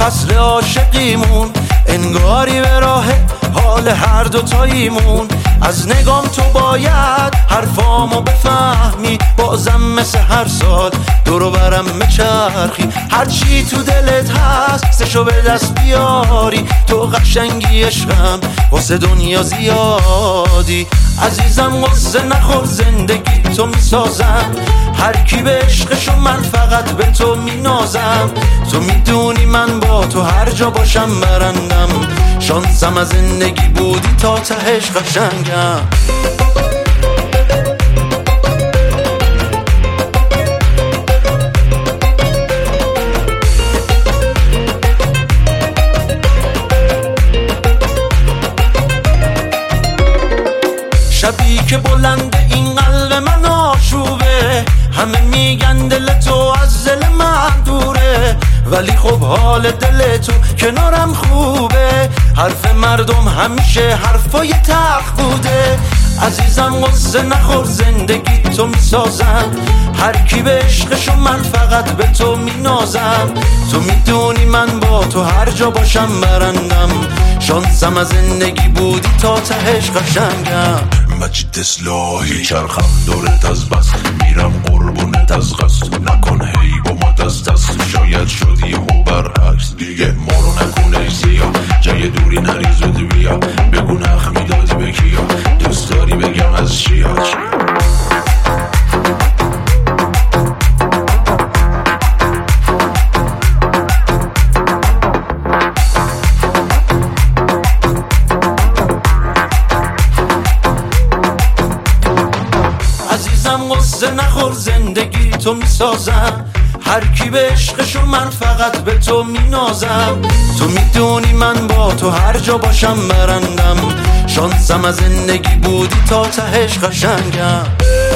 فصل عاشقیمون انگاری به راه حال هر دوتاییمون. از نگام تو باید حرفامو بفهمی، بازم مثل هر سال دورو برم مچرخی. هرچی تو دلت هست سشو به دست بیاری، تو قشنگی عشقم واسه دنیا زیادی. عزیزم غصه نخور زندگی تو میسازم، هر کی به عشقشو من فقط به تو مینازم. تو میدونی من با تو هر جا باشم برندم، شانسم از زندگی بودی تا تهش قشنگم. شبی که بلند این قلب من آشوبه، همه میگن دل تو از دل من دوره، ولی خب حال دل تو کنارم خوبه. حرف مردم همیشه حرفای تلخ بوده. عزیزم غصه نخور زندگی تو میسازم، هر کی به عشقشو من فقط به تو مینازم. تو میدونی من با تو هر جا باشم برندم، شانسم از زندگی بودی تا تهش قشنگم. مجید اصلاحی چرخم دورت از بس، میرم قربونت از قصد، نکن هی با ما دست دست. شاید شدی و برعکس دیگه ما رو نکنه سیاه، جای دوری نریز بده بیا، بگو نخ میدادی به کیا، دوست داری بگم از چیا. عزیزم غصه نخور زندگی تو میسازم، هر کی به عشقشو من فقط به تو مینازم. تو میدونی من با تو هر جا باشم برندم، شانسم از زندگی بودی تا تهش قشنگم.